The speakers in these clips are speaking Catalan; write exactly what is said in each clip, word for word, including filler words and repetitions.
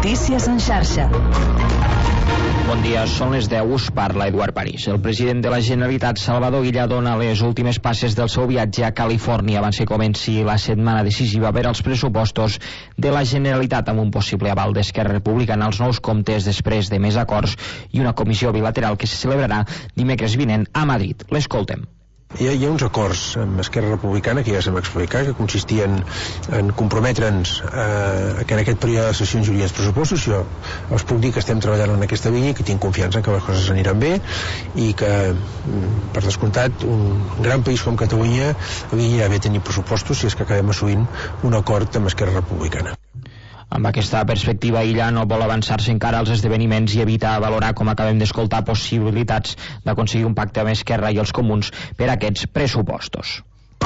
Notícies en xarxa. Bon dia, són les deu, us parla Eduard París. El president de la Generalitat, Salvador Illa, dona les últimes passes del seu viatge a Califòrnia abans que comenci la setmana decisiva per als pressupostos de la Generalitat, amb un possible aval d'Esquerra Republicana als nous comptes després de més acords i una comissió bilateral que se celebrarà dimecres vinent a Madrid. L'escoltem. Hi ha, hi ha uns acords amb Esquerra Republicana que ja s'hem explicat, que consistien en comprometre'ns eh, que en aquest període de sessions hi hauria els pressupostos. Jo us puc dir que estem treballant en aquesta línia i que tinc confiança en que les coses aniran bé i que, per descomptat, un gran país com Catalunya li irà bé tenir pressupostos si és que acabem assolint un acord amb Esquerra Republicana. Amb aquesta perspectiva, Illa no vol avançar-se encara als esdeveniments i evita valorar, com acabem d'escoltar, possibilitats d'aconseguir un pacte amb Esquerra i els comuns per a aquests pressupostos.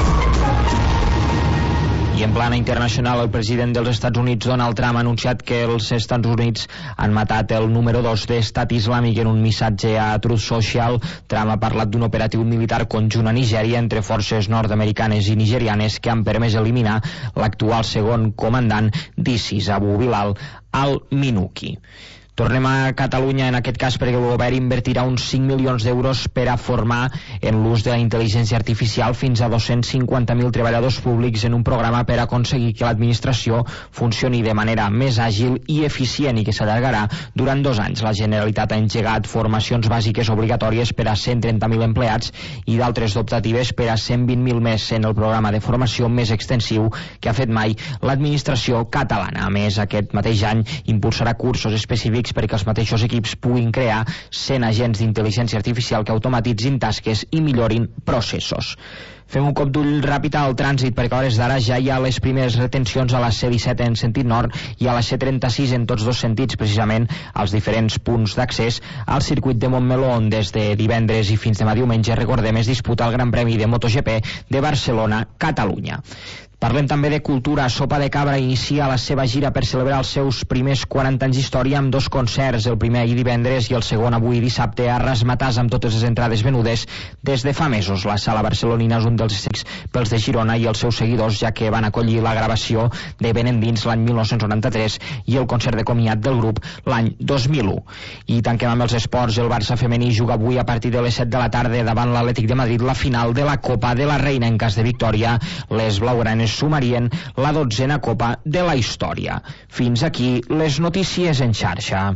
I en plana internacional, el president dels Estats Units, Donald Trump, ha anunciat que els Estats Units han matat el número dos d'Estat Islàmic. En un missatge a Truth Social, Trump ha parlat d'un operatiu militar conjunt a Nigèria entre forces nord-americanes i nigerianes que han permès eliminar l'actual segon comandant d'ISIS, Abu Bilal al-Minuki. Tornem a Catalunya, en aquest cas perquè el govern invertirà uns cinc milions d'euros per a formar en l'ús de la intel·ligència artificial fins a dos-cents cinquanta mil treballadors públics en un programa per aconseguir que l'administració funcioni de manera més àgil i eficient i que s'allargarà durant dos anys. La Generalitat ha engegat formacions bàsiques obligatòries per a cent trenta mil empleats i d'altres d'optatives per a cent vint mil més en el programa de formació més extensiu que ha fet mai l'administració catalana. A més, aquest mateix any impulsarà cursos específics perquè els mateixos equips puguin crear cent agents d'intel·ligència artificial que automatitzin tasques i millorin processos. Fem un cop d'ull ràpid al trànsit perquè a hores d'ara ja hi ha les primeres retencions a la C disset en sentit nord i a la C trenta-sis en tots dos sentits, precisament als diferents punts d'accés al circuit de Montmeló, on des de divendres i fins demà diumenge, recordem, es disputa el Gran Premi de MotoGP de Barcelona-Catalunya. Parlem també de cultura. Sopa de Cabra inicia la seva gira per celebrar els seus primers quaranta anys d'història amb dos concerts, el primer ahir divendres i el segon avui dissabte a Ramatàs, amb totes les entrades venudes des de fa mesos. La sala barcelonina és un dels escenaris pels de Girona i els seus seguidors, ja que van acollir la gravació de Ben Endins l'any mil nou-cents noranta-tres i el concert de comiat del grup l'any dos mil u. I tanquem amb els esports. El Barça femení juga avui a partir de les set de la tarda davant l'Atlètic de Madrid la final de la Copa de la Reina. En cas de victòria, les blaugranes sumarien la dotzena Copa de la història. Fins aquí les notícies en xarxa.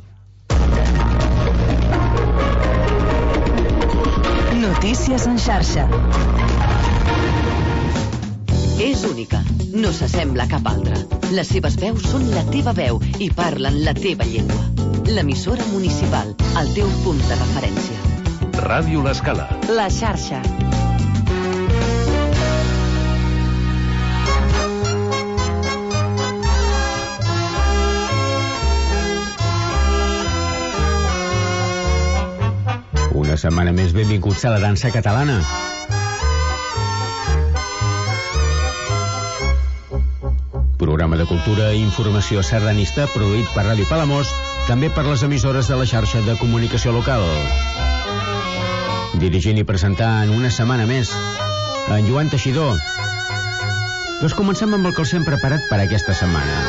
Notícies en xarxa. És única, no s'assembla a cap altra. Les seves veus són la teva veu i parlen la teva llengua. L'emissora municipal, el teu punt de referència. Ràdio L'Escala. La xarxa. Una setmana més, benvinguts a la dansa catalana. Programa de cultura i informació sardanista produït per Ràdio Palamós, també per les emissores de la xarxa de comunicació local. Dirigint i presentant una setmana més en Joan Teixidor. Doncs comencem amb el que els hem preparat per aquesta setmana.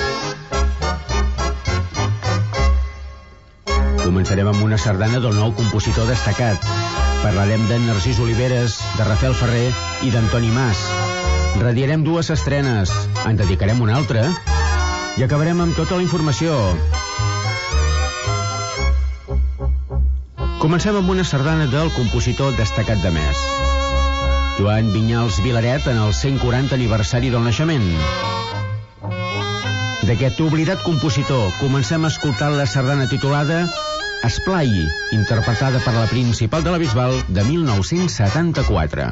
Començarem amb una sardana del nou compositor destacat. Parlarem de Narcís Oliveres, de Rafael Ferrer i d'Antoni Mas. Radiarem dues estrenes, en dedicarem una altra i acabarem amb tota la informació. Comencem amb una sardana del compositor destacat de Mes, Joan Vinyals Vilaret, en el cent quaranta aniversari del naixement. D'aquest oblidat compositor comencem a escoltar la sardana titulada Esplai, interpretada per la Principal de la Bisbal de mil nou-cents setanta-quatre.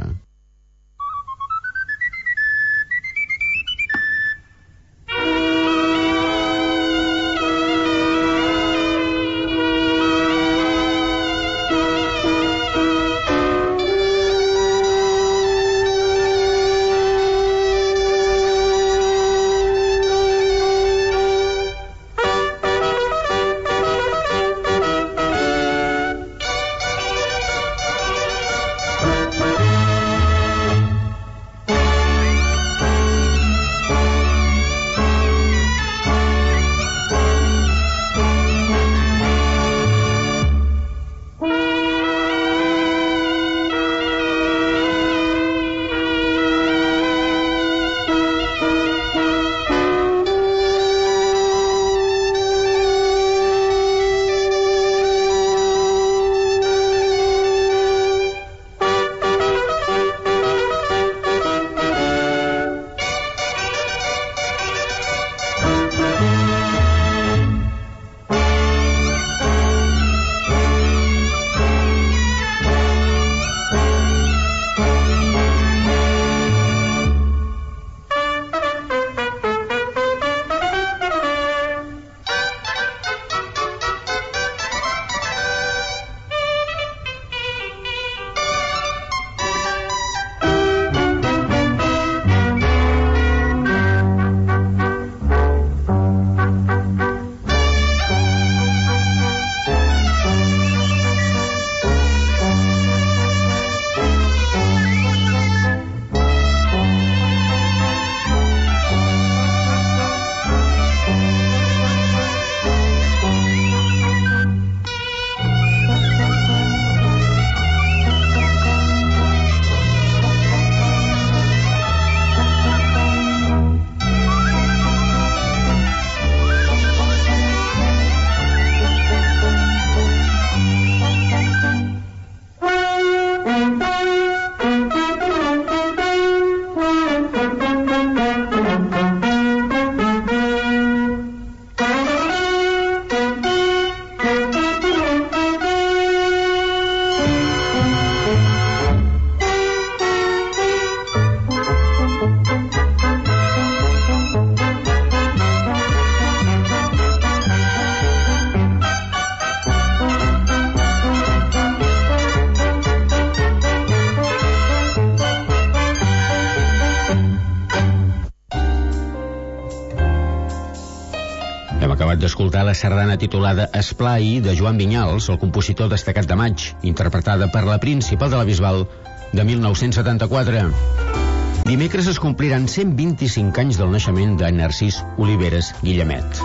acabat d'escoltar la sardana titulada Esplai de Joan Vinyals, el compositor destacat de Maig, interpretada per la Principal de la Bisbal de mil nou-cents setanta-quatre. Dimecres es compliran cent vint-i-cinc anys del naixement de Narcís Oliveres Guillemet.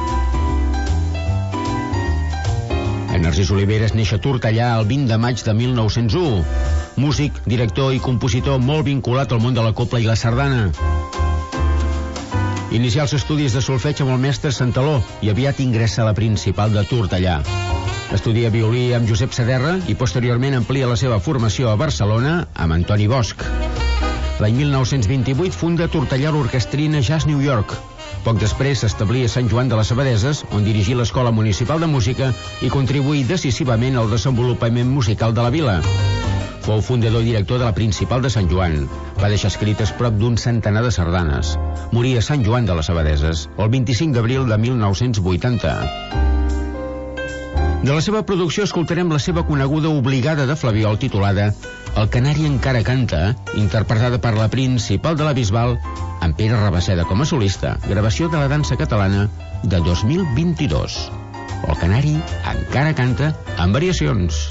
En Narcís Oliveres neix a Tortellà el vint de maig de mil nou-cents u. Músic, director i compositor molt vinculat al món de la copla i la sardana. Inicià els estudis de solfeig amb el mestre Santaló i aviat ingressa a la Principal de Tortellà. Estudia violí amb Josep Saderra i posteriorment amplia la seva formació a Barcelona amb Antoni Bosch. L'any mil nou-cents vint-i-vuit funda Tortellà l'Orquestrina Jazz New York. Poc després s'establí a Sant Joan de les Abadesses, on dirigí l'Escola Municipal de Música i contribuí decisivament al desenvolupament musical de la vila. Fou fundador i director de la Principal de Sant Joan. Va deixar escrites prop d'un centenar de sardanes. Morí a Sant Joan de les Abadesses el vint-i-cinc d'abril de mil nou-cents vuitanta. De la seva producció escoltarem la seva coneguda obligada de Flabiol titulada El canari encara canta, interpretada per la Principal de la Bisbal amb Pere Rabaseda com a solista, gravació de la dansa catalana de dos mil vint-i-dos. El canari encara canta amb variacions.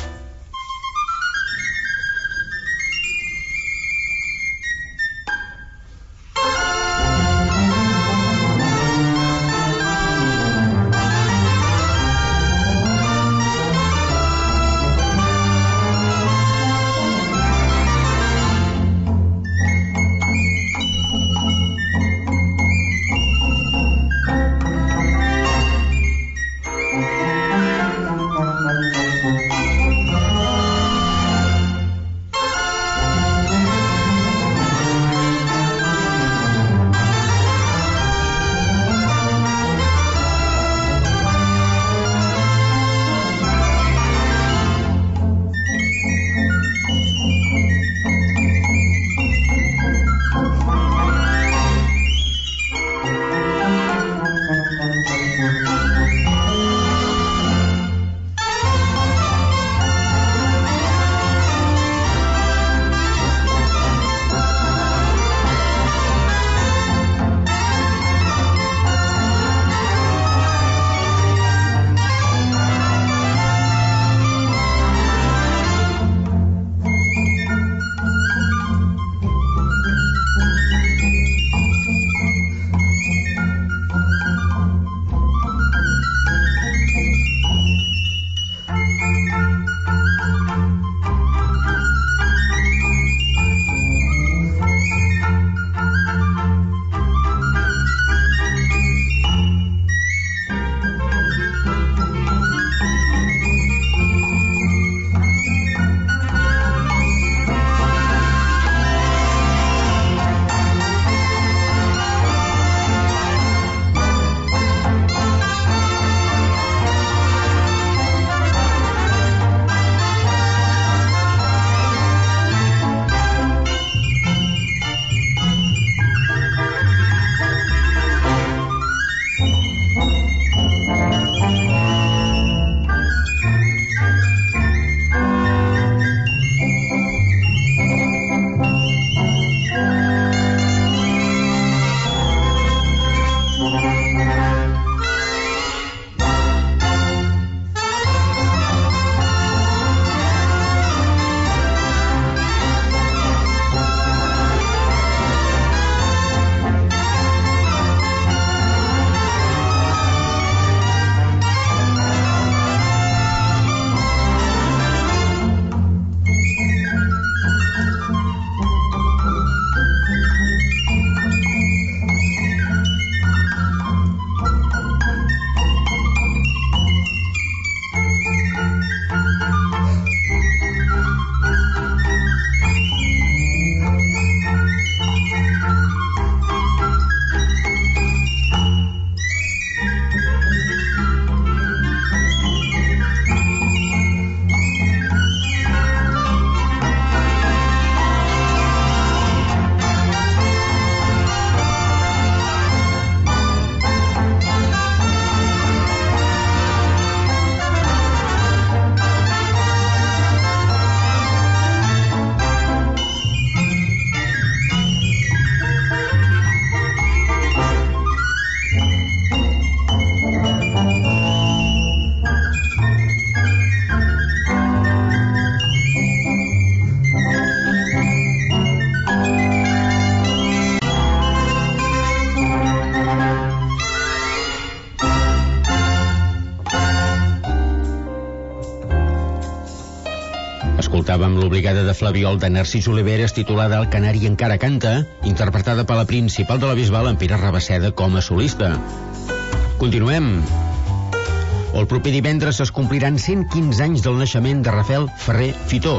Escoltàvem l'obligada de Flabiol de Narcís Oliveres, titulada El canari encara canta, interpretada per la principal de la Bisbal, en Pere Rabaseda, com a solista. Continuem. El proper divendres es compliran cent quinze anys del naixement de Rafael Ferrer Fitó.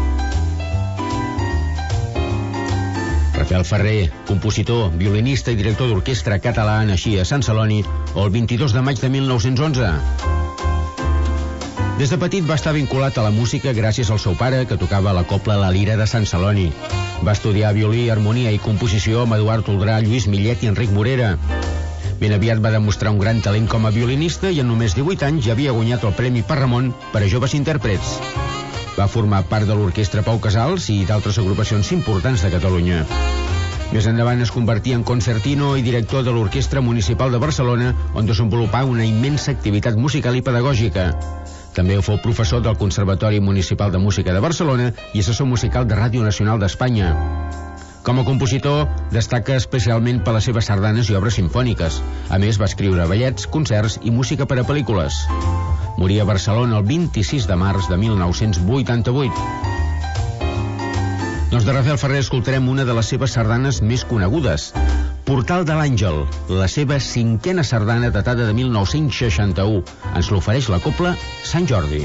Rafael Ferrer, compositor, violinista i director d'orquestra català, naixia a Sant Celoni el vint-i-dos de maig de mil nou-cents onze. Des de petit va estar vinculat a la música gràcies al seu pare, que tocava la cobla La Lira de Sant Celoni. Va estudiar violí, harmonia i composició amb Eduard Toldrà, Lluís Millet i Enric Morera. Ben aviat va demostrar un gran talent com a violinista i en només divuit anys ja havia guanyat el Premi Parramon per a joves intèrprets. Va formar part de l'Orquestra Pau Casals i d'altres agrupacions importants de Catalunya. Més endavant es convertí en concertino i director de l'Orquestra Municipal de Barcelona, on desenvolupà una immensa activitat musical i pedagògica. També fou professor del Conservatori Municipal de Música de Barcelona i assessor musical de Ràdio Nacional d'Espanya. Com a compositor, destaca especialment per les seves sardanes i obres simfòniques. A més, va escriure ballets, concerts i música per a pel·lícules. Morí a Barcelona el vint-i-sis de març de mil nou-cents vuitanta-vuit. Doncs de Rafael Ferrer escoltarem una de les seves sardanes més conegudes, Portal de l'Àngel, la seva cinquena sardana datada de mil nou-cents seixanta-u. Ens l'ofereix la cobla Sant Jordi.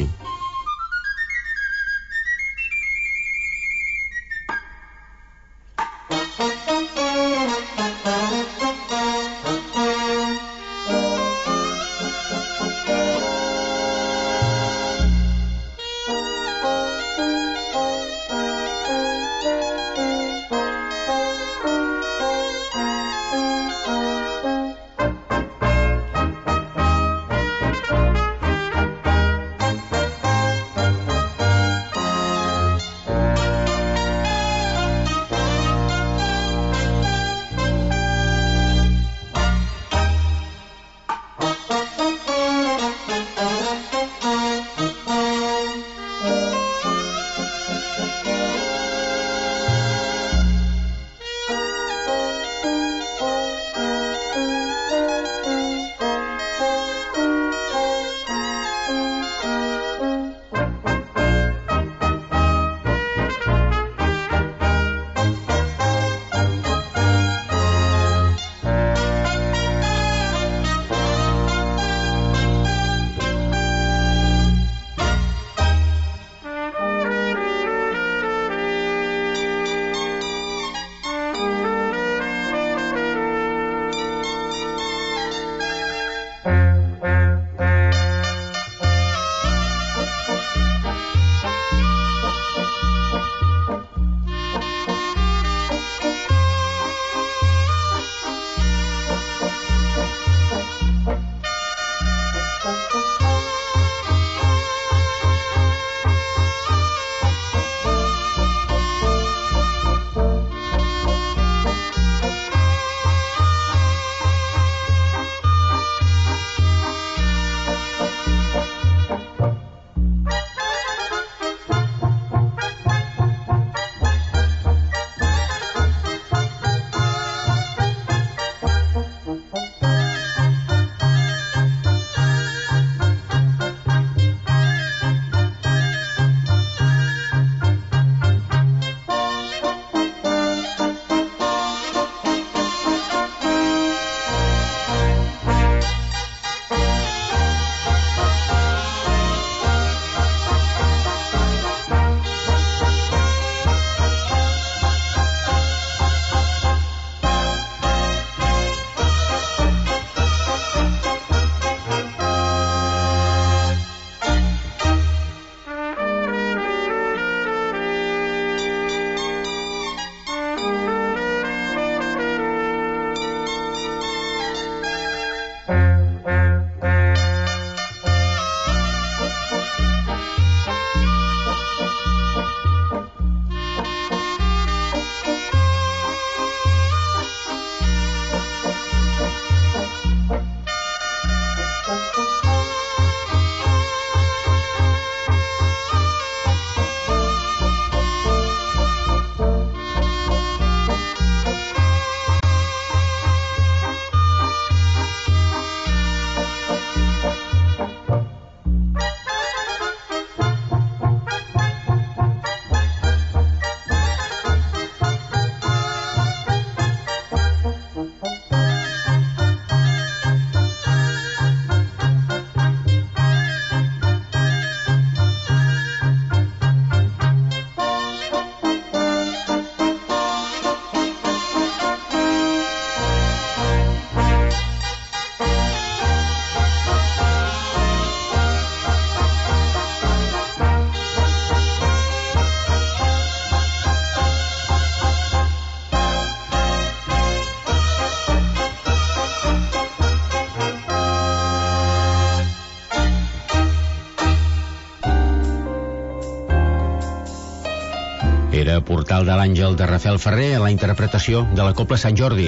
de Portal de l'Àngel de Rafael Ferrer en la interpretació de la Cobla Sant Jordi.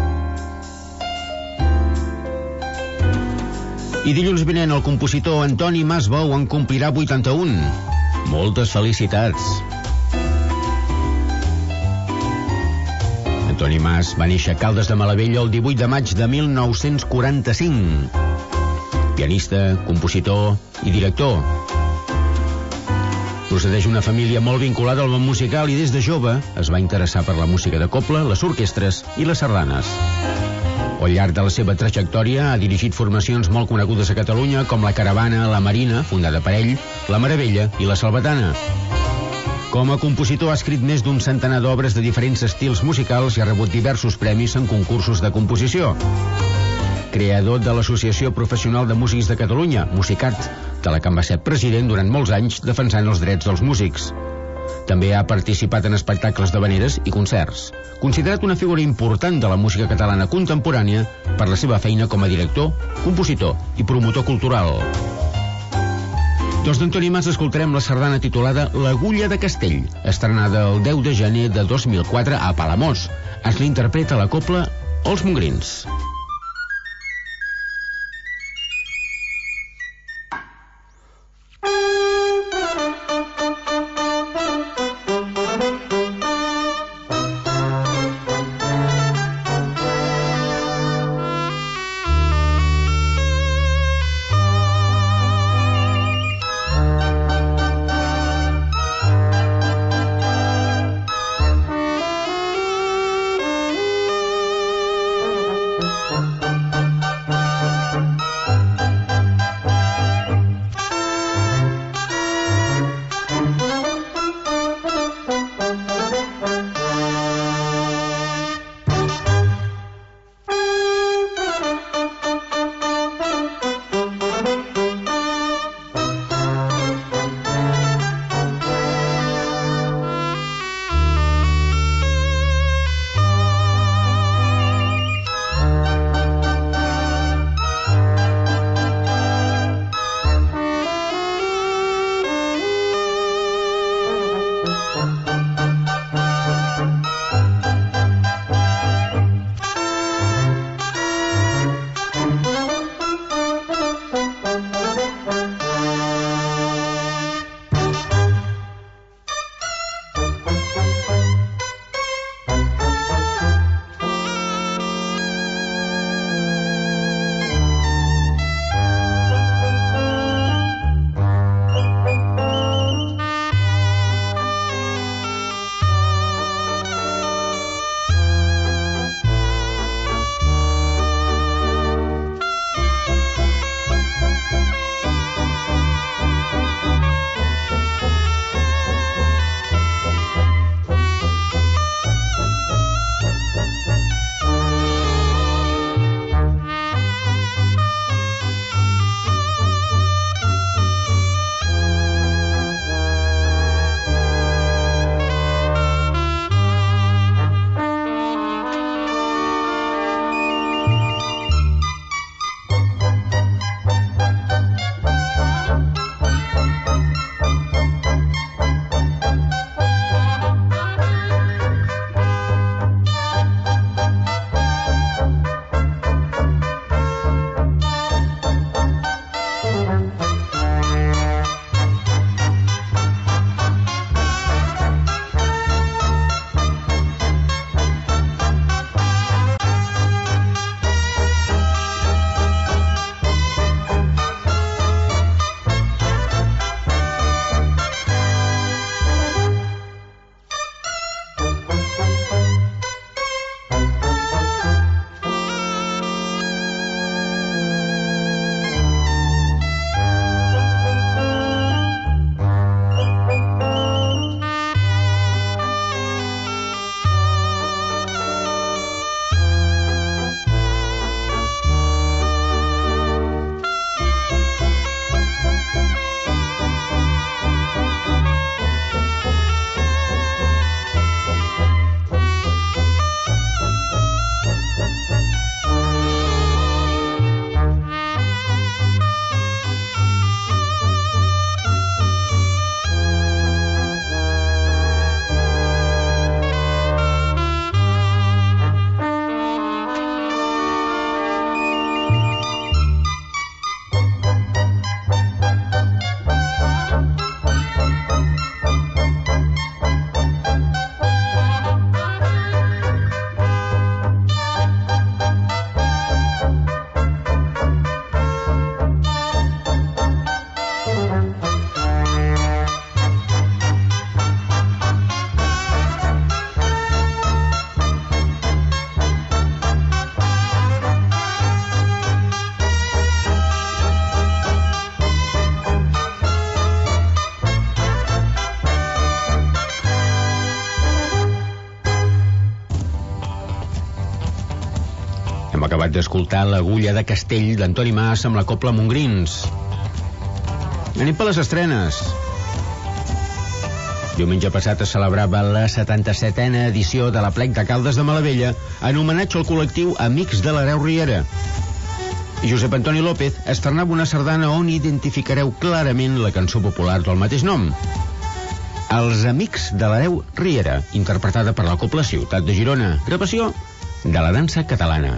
I dilluns vinent el compositor Antoni Mas Bou en complirà vuitanta-un. Moltes felicitats. Antoni Mas va néixer a Caldes de Malavella el divuit de maig de mil nou-cents quaranta-cinc. Pianista, compositor i director. Procedeix d'una família molt vinculada al món musical i des de jove es va interessar per la música de cobla, les orquestres i les sardanes. Al llarg de la seva trajectòria ha dirigit formacions molt conegudes a Catalunya com la Caravana, la Marina, fundada per ell, la Meravella i la Salvatana. Com a compositor ha escrit més d'un centenar d'obres de diferents estils musicals i ha rebut diversos premis en concursos de composició. Creador de l'Associació Professional de Músics de Catalunya, Musicat, de la que va ser president durant molts anys defensant els drets dels músics. També ha participat en espectacles d'havaneres i concerts. Considerat una figura important de la música catalana contemporània per la seva feina com a director, compositor i promotor cultural. Doncs d'Antoni Mas escoltarem la sardana titulada L'Agulla de Castell, estrenada el deu de gener de dos mil quatre a Palamós. Es l'interpreta la cobla Els Mongrins. Hem acabat d'escoltar l'Agulla de Castell d'Antoni Mas amb la Copla Montgrins. Anem per les estrenes. Diumenge passat es celebrava la setanta-setena edició de l'Aplec de Caldes de Malavella en homenatge al col·lectiu Amics de l'Hereu Riera. Josep Antoni López estrenava una sardana on identificareu clarament la cançó popular del mateix nom. Els Amics de l'Hereu Riera, interpretada per la Copla Ciutat de Girona, gravació de la dansa catalana.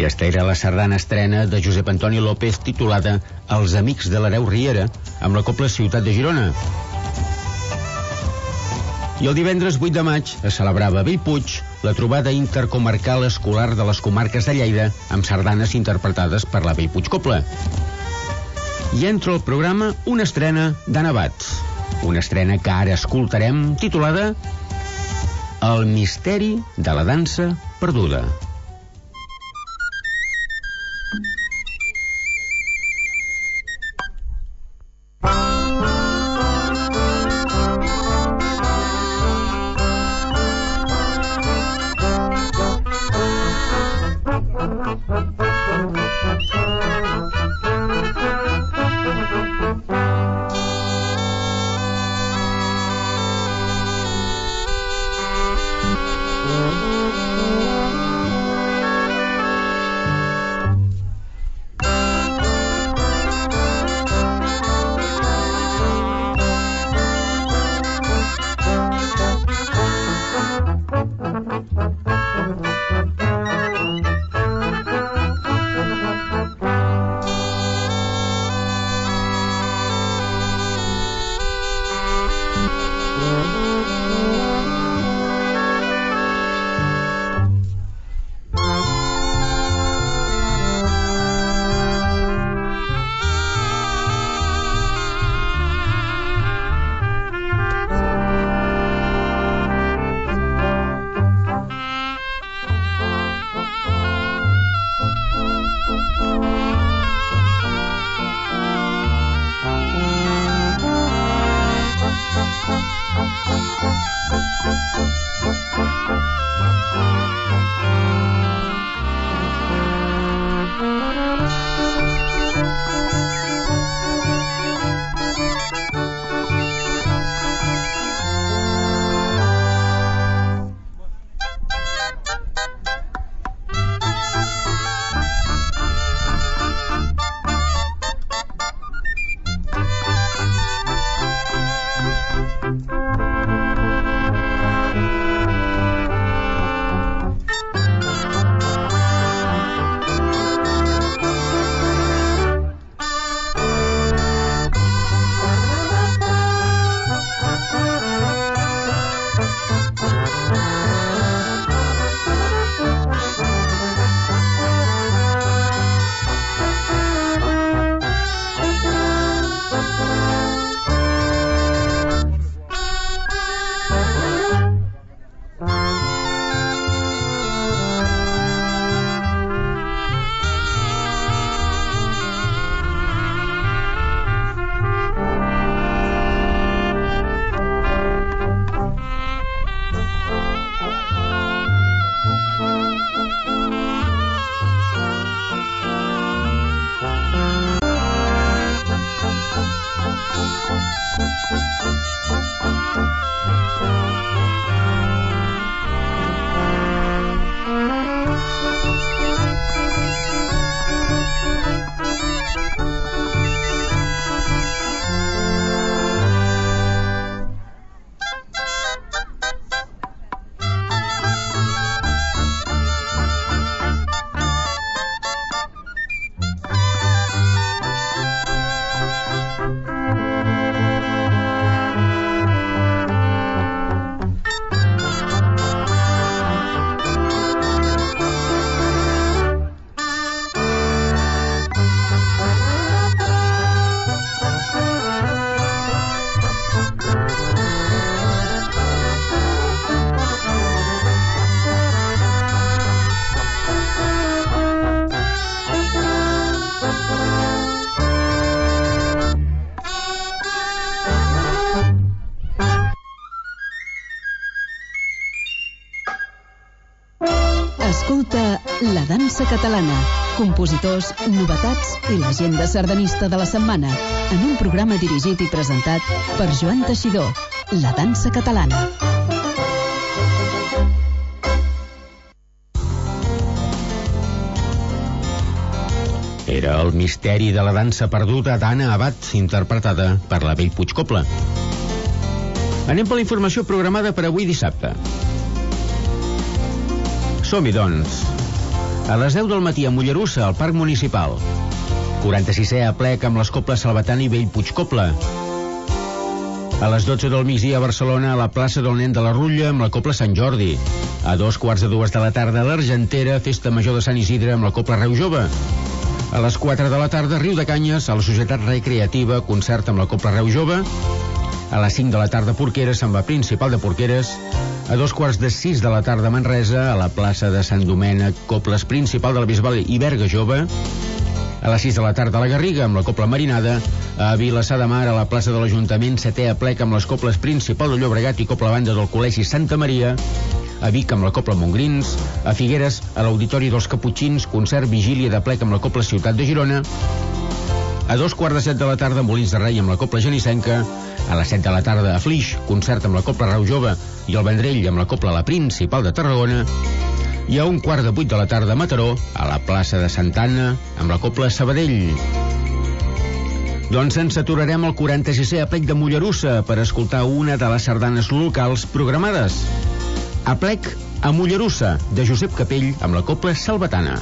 Aquesta era la sardana estrena de Josep Antoni López titulada Els Amics de l'Hereu Riera, amb la Cobla Ciutat de Girona. I el divendres vuit de maig es celebrava a Bellpuig la trobada intercomarcal escolar de les comarques de Lleida amb sardanes interpretades per la Bellpuig Cobla. I entra al programa una estrena d'Anna Abad, una estrena que ara escoltarem titulada El misteri de la dansa perduda. Escolta La dansa catalana, compositors, novetats i l'agenda sardanista de la setmana, en un programa dirigit i presentat per Joan Teixidor. La dansa catalana. Era el misteri de la dansa perduda d'Anna Abad, interpretada per la Bellpuig Cobla. Anem per la informació programada per avui dissabte. Som-hi, doncs. A les deu del matí a Mollerussa, al Parc Municipal. quaranta-sisè aplec amb les Coples Salvatana i Bellpuig-Copla. A les dotze del migdia a Barcelona, a la plaça del Nen de la Rutlla, amb la Copla Sant Jordi. A dos quarts de dues de la tarda a l'Argentera, festa major de Sant Isidre amb la Copla Reu Jove. A les quatre de la tarda a Riu de Canyes, a la Societat Recreativa, concert amb la Copla Reu Jove. A les cinc de la tarda a Porqueres, amb la Principal de Porqueres. A dos quarts de sis de la tarda a Manresa, a la plaça de Sant Domènec, Coples Principal de la Bisbal i Berga Jove. A les sis de la tarda a la Garriga, amb la Copla Marinada. A Vilassar de Mar, a la plaça de l'Ajuntament, setè aplec amb les Coples Principal de Llobregat i Copla Banda del Col·legi Santa Maria. A Vic, amb la Copla Montgrins. A Figueres, a l'Auditori dels Caputxins, concert vigília d'aplec amb la Copla Ciutat de Girona. A dos quarts de set de la tarda a Molins de Rei amb la Copla Genissenca. A les set de la tarda a Flix, concert amb la Copla Reu Jove i el Vendrell amb la Copla La Principal de Tarragona. I a un quart de vuit de la tarda a Mataró, a la plaça de Santa Anna, amb la Copla Sabadell. Doncs ens aturarem al quaranta-sisè aplec de Mollerussa per escoltar una de les sardanes locals programades. Aplec a Mollerussa, de Josep Capell, amb la Copla Salvatana.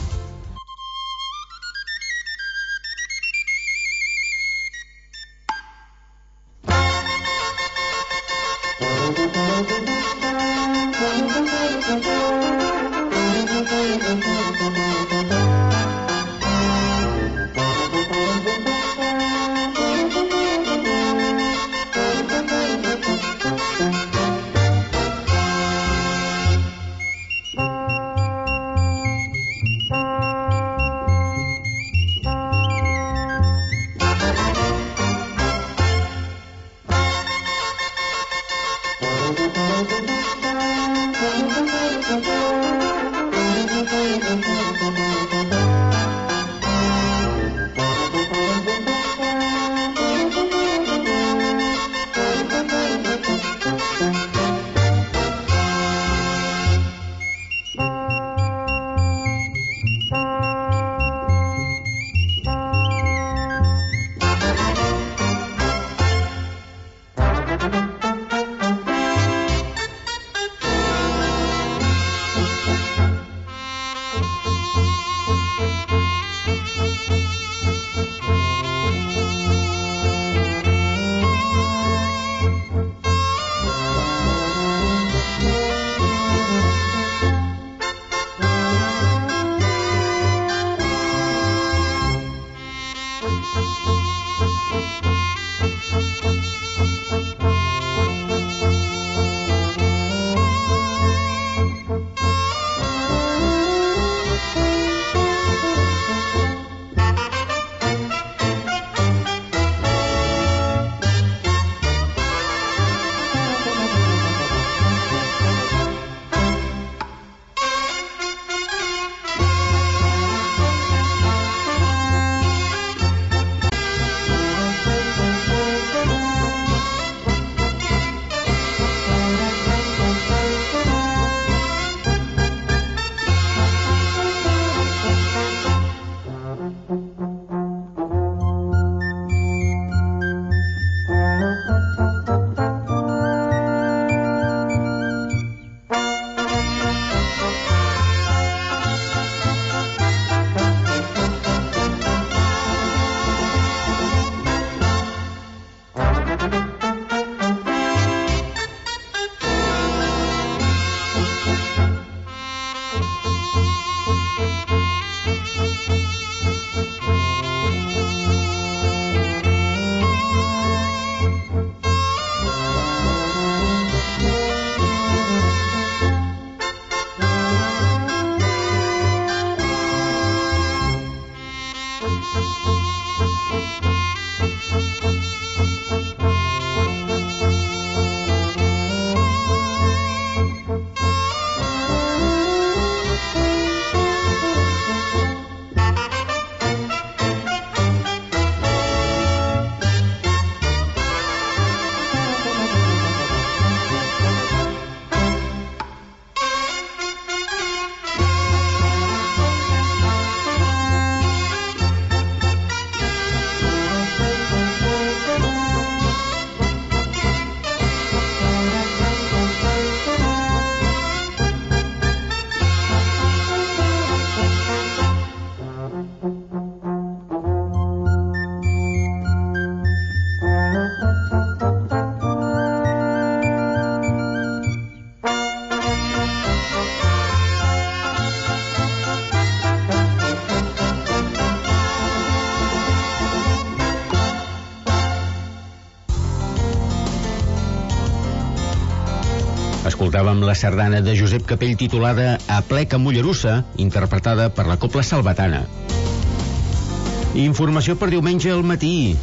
Escoltàvem la sardana de Josep Capell titulada Aplec a Mollerussa, interpretada per la Cobla Salvatana. Informació per diumenge al matí.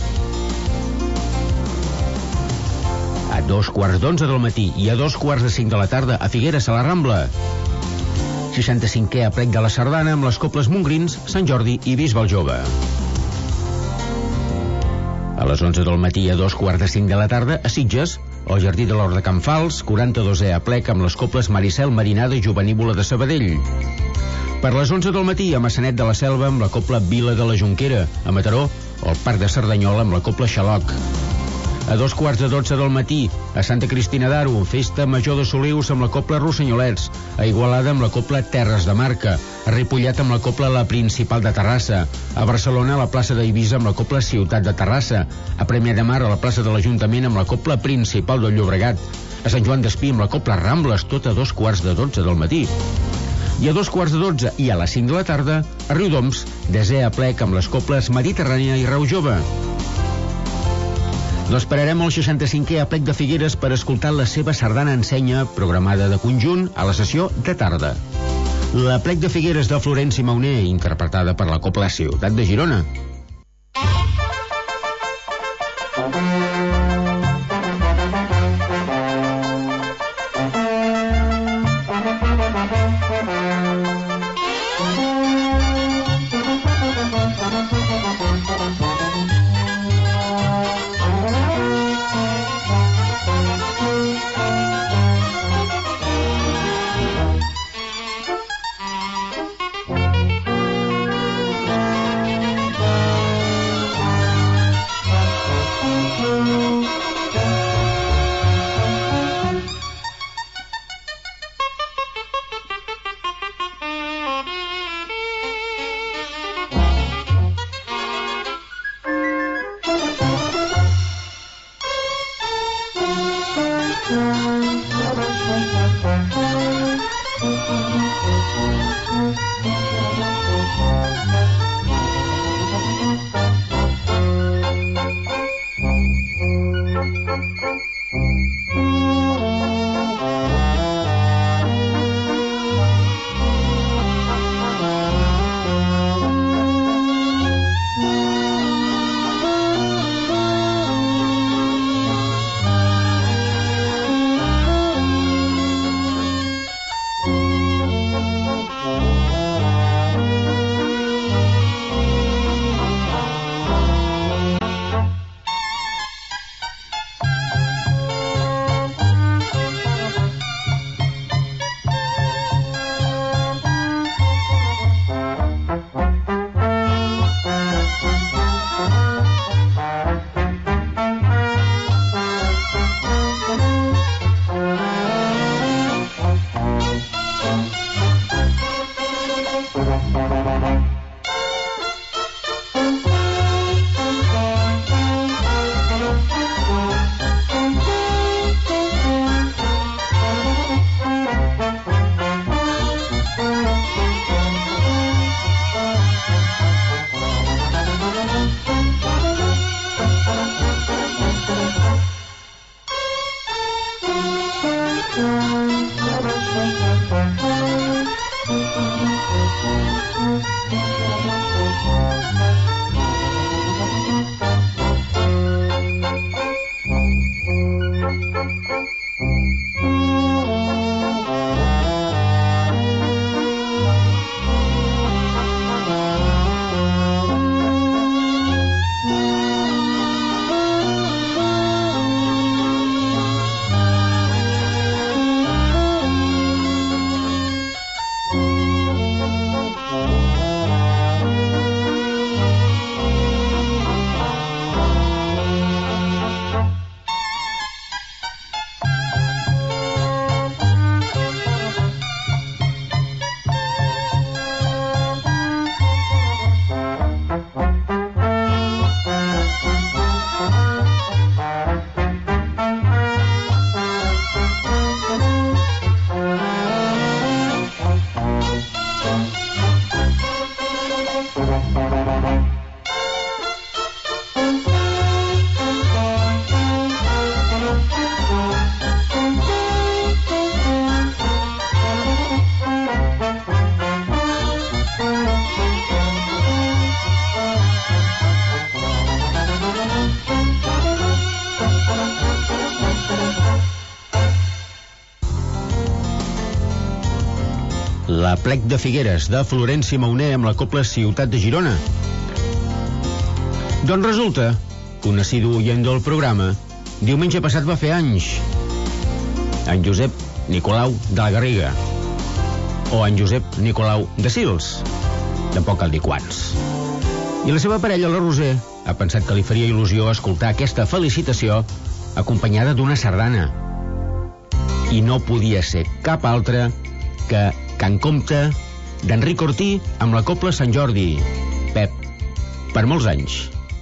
A dos quarts d'onze del matí i a dos quarts de cinc de la tarda a Figueres, a la Rambla. seixanta-cinquè aplec de la sardana amb les Cobles Montgrins, Sant Jordi i Bisbal Jove. A les onze del matí a dos quarts de cinc de la tarda a Sitges, al Jardí de l'Hort de Can Fals, quaranta-dosè aplec amb les Cobles Maricel Marinada i Jovenívola de Sabadell. Per les onze del matí a Massanet de la Selva amb la Cobla Vila de la Jonquera, a Mataró, o al Parc de Cerdanyola amb la Cobla Xaloc. A dos quarts de dotze del matí, a Santa Cristina d'Aro, festa major de Solius amb la Cobla Rossanyolets, a Igualada amb la Cobla Terres de Marca, a Ripollet amb la Cobla La Principal de Terrassa, a Barcelona a la plaça d'Eivissa amb la Cobla Ciutat de Terrassa, a Premià de Mar a la plaça de l'Ajuntament amb la Cobla Principal del Llobregat, a Sant Joan d'Espí amb la Cobla Rambles, tot a dos quarts de dotze del matí. I a dos quarts de dotze i a les cinc de la tarda, a Riudoms, desè aplec amb les Cobles Mediterrània i Rau Jove. L'esperarem al seixanta-cinquè aplec de Figueres per escoltar la seva sardana ensenya programada de conjunt a la sessió de tarda. L'aplec de Figueres de Florenci Mauner, interpretada per la Cobla Ciutat de Girona. la Plec de Figueres de Florenci Mauner amb la Cobla Ciutat de Girona. Doncs resulta que un assidu oient del programa diumenge passat va fer anys. En Josep Nicolau de la Garriga, o en Josep Nicolau de Sils, tampoc cal dir quants. I la seva parella, la Roser, ha pensat que li faria il·lusió escoltar aquesta felicitació acompanyada d'una sardana. I no podia ser cap altra que Can Comte d'Enric Ortí amb la Cobla Sant Jordi. Pep, per molts anys.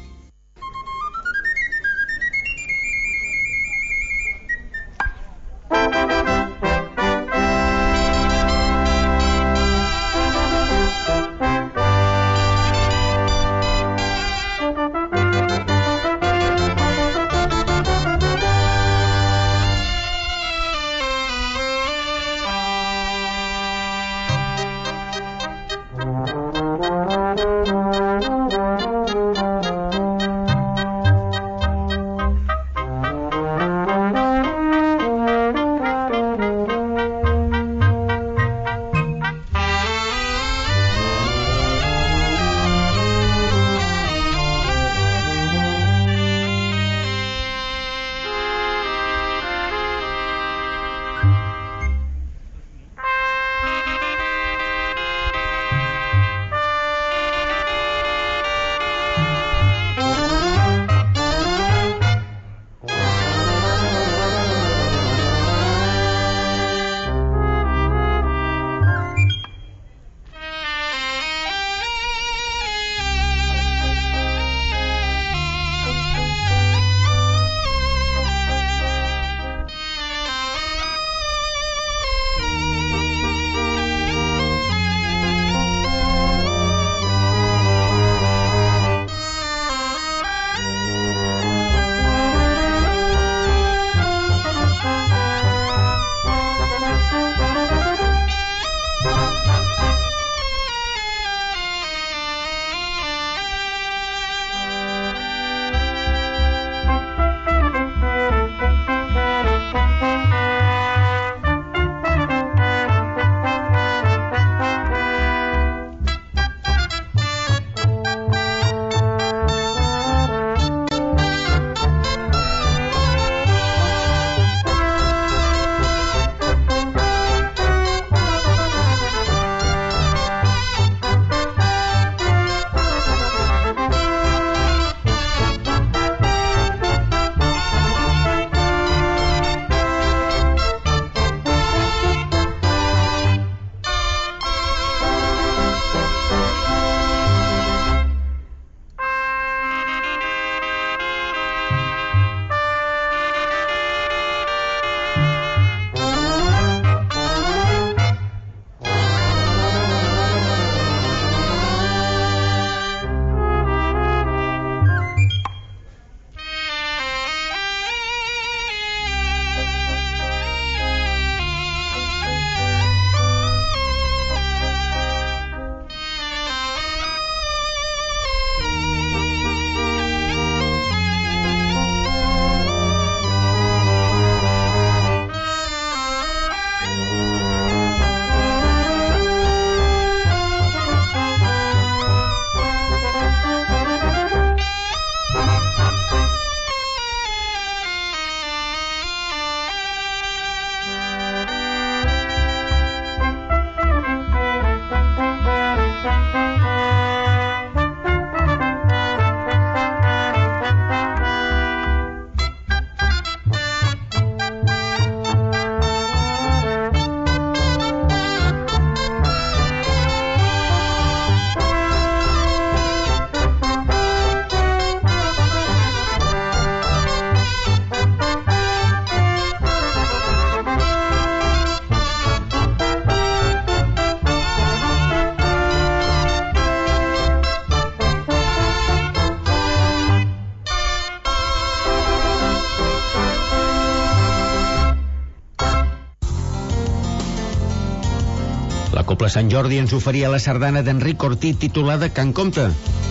Cobla Sant Jordi ens oferia la sardana d'Enric Ortí titulada Can Comte.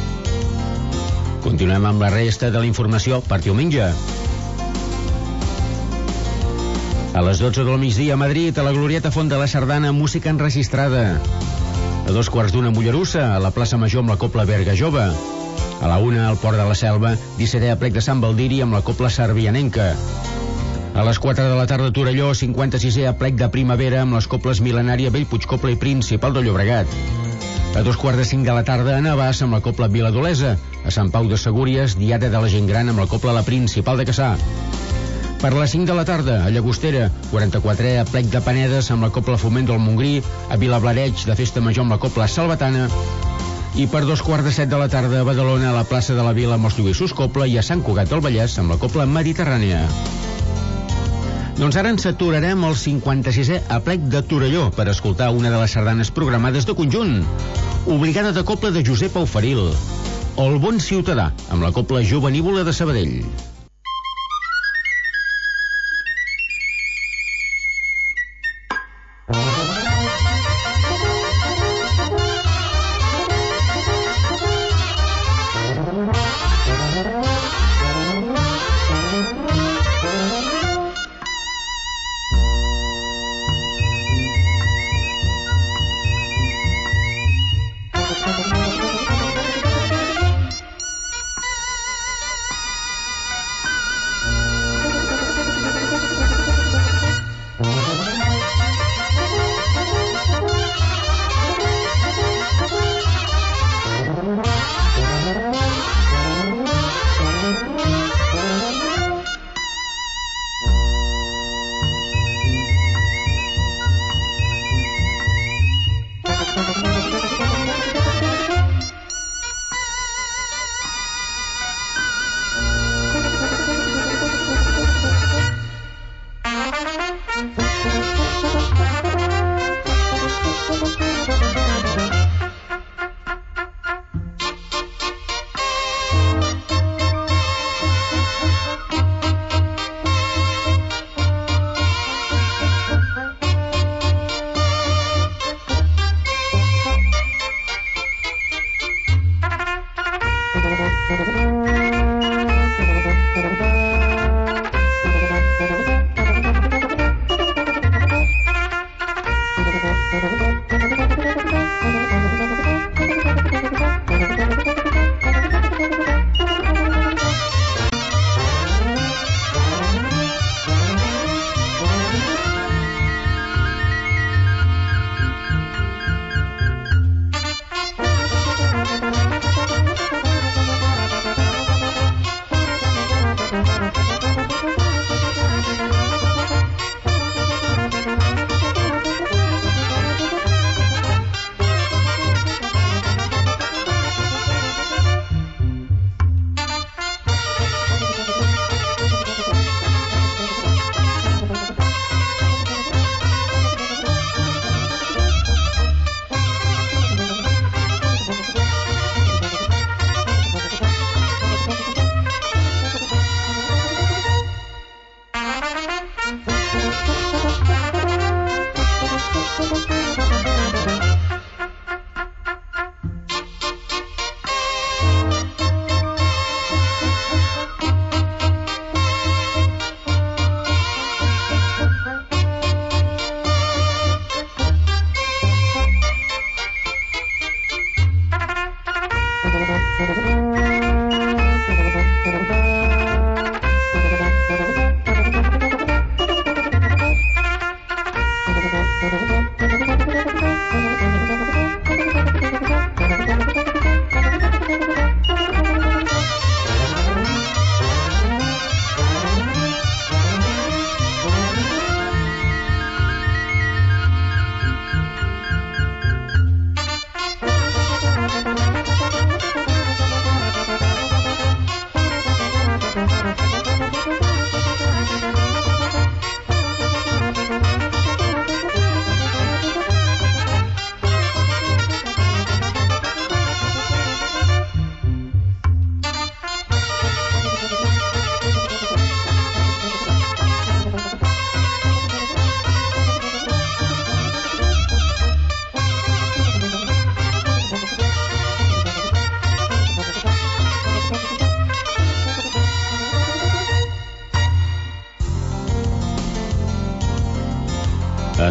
Continuem amb la resta de la informació per diumenge. A les dotze del migdia a Madrid, a la Glorieta Font de la Sardana, música enregistrada. A dos quarts d'una, Mollerussa, a la plaça Major amb la Copla Berga Jove. A la una, al Port de la Selva, dissetè aplec de Sant Baldiri amb la Copla Sarbianenca. A les quatre de la tarda, Torelló, cinquanta-sisè aplec de primavera amb les coples Milenària, Bellpuig, Copla i Principal de Llobregat. A dos quarts de cinc de la tarda, a Navàs amb la Copla Viladolesa. A Sant Pau de Segúries, Diada de la Gent Gran amb la Copla La Principal de Cassà. Per les cinc de la tarda, a Llagostera, quaranta-quatrè aplec de Panedes amb la Copla Foment del Montgrí, a Vilablareig de Festa Major amb la Copla Salvatana, i per dos quarts de set de la tarda a Badalona, a la plaça de la Vila amb els Lluïssos Copla, i a Sant Cugat del Vallès amb la Copla Mediterrània. Doncs ara ens aturarem al cinquanta-sisè aplec de Torelló per escoltar una de les sardanes programades de conjunt, Obligada de Copla de Josep Auferil, o El Bon Ciutadà, amb la Copla Jovenívola de Sabadell.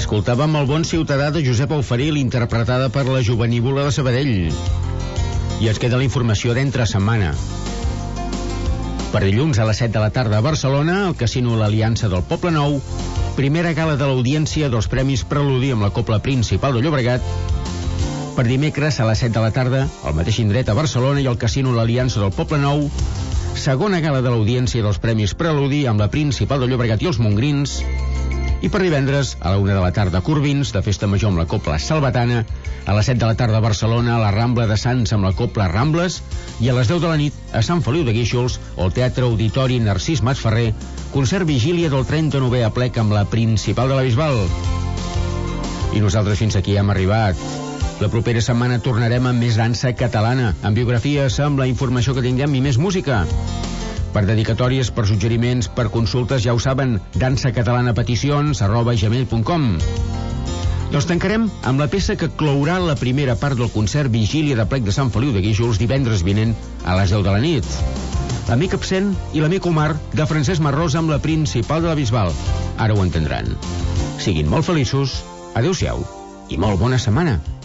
Escoltàvem El bon ciutadà de Josep Auferil, interpretada per la Jovenívola de Sabadell. I ens queda la informació d'entre setmana. Per dilluns a les set de la tarda a Barcelona, al Casino l'Aliança del Poble Nou, primera gala de l'audiència dels Premis Preludi amb la Cobla Principal de Llobregat. Per dimecres a les set de la tarda, al mateix indret a Barcelona i al Casino l'Aliança del Poble Nou, segona gala de l'audiència dels Premis Preludi amb la Principal de Llobregat i els Montgrins. I per divendres, a la una de la tarda a Corbins, de Festa Major amb la Cobla Salvatana, a les set de la tarda a Barcelona, a la Rambla de Sants amb la Cobla Rambles, i a les deu de la nit a Sant Feliu de Guíxols, al Teatre Auditori Narcís Masferrer, concert vigília del trenta-novè aplec amb la Principal de la Bisbal. I nosaltres fins aquí hem arribat. La propera setmana tornarem amb més dansa catalana, amb biografies, amb la informació que tinguem i més música. Per dedicatòries, per suggeriments, per consultes, ja ho saben, dansacatalana-peticions arroba gmail punt com. Doncs tancarem amb la peça que clourà la primera part del concert vigília de plec de Sant Feliu de Guíxols divendres vinent a les deu de la nit. L'amic absent i l'amic Omar de Francesc Marrós amb la Principal de la Bisbal. Ara ho entendran. Siguin molt feliços, adeu-siau i molt bona setmana.